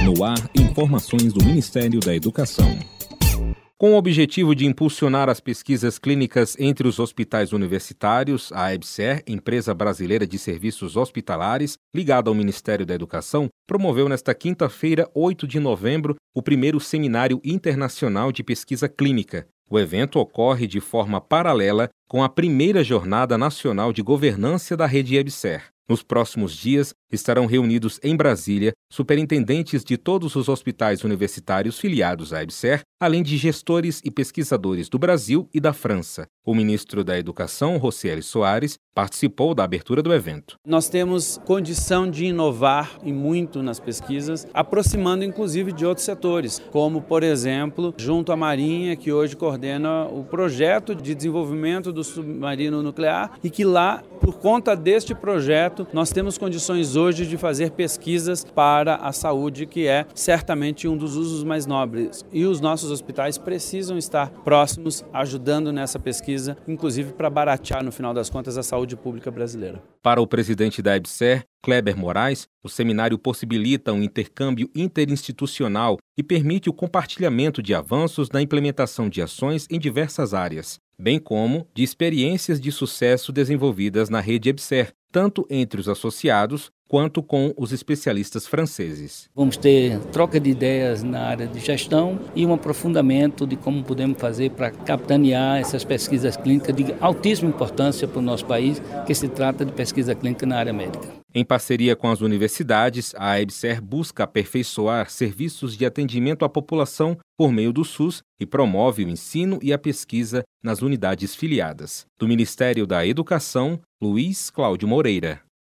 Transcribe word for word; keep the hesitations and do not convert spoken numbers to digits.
No ar, informações do Ministério da Educação. Com o objetivo de impulsionar as pesquisas clínicas entre os hospitais universitários, a EBSER, empresa brasileira de serviços hospitalares, ligada ao Ministério da Educação, promoveu nesta quinta-feira, oito de novembro, o primeiro Seminário Internacional de Pesquisa Clínica. O evento ocorre de forma paralela com a primeira Jornada Nacional de Governança da Rede EBSER. Nos próximos dias, estarão reunidos em Brasília superintendentes de todos os hospitais universitários filiados à EBSER, além de gestores e pesquisadores do Brasil e da França. O ministro da Educação, Rocieli Soares, participou da abertura do evento. Nós temos condição de inovar e muito nas pesquisas, aproximando inclusive de outros setores, como, por exemplo, junto à Marinha, que hoje coordena o projeto de desenvolvimento do submarino nuclear e que lá, por conta deste projeto, nós temos condições hoje de fazer pesquisas para a saúde, que é certamente um dos usos mais nobres. E os nossos hospitais precisam estar próximos, ajudando nessa pesquisa, inclusive para baratear, no final das contas, a saúde pública brasileira. Para o presidente da EBSER, Kleber Moraes, o seminário possibilita um intercâmbio interinstitucional e permite o compartilhamento de avanços na implementação de ações em diversas áreas, bem como de experiências de sucesso desenvolvidas na rede EBSER, tanto entre os associados quanto com os especialistas franceses. Vamos ter troca de ideias na área de gestão e um aprofundamento de como podemos fazer para capitanear essas pesquisas clínicas de altíssima importância para o nosso país, que se trata de pesquisa clínica na área médica. Em parceria com as universidades, a EBSER busca aperfeiçoar serviços de atendimento à população por meio do SUS e promove o ensino e a pesquisa nas unidades filiadas. Do Ministério da Educação, Luiz Cláudio Moreira.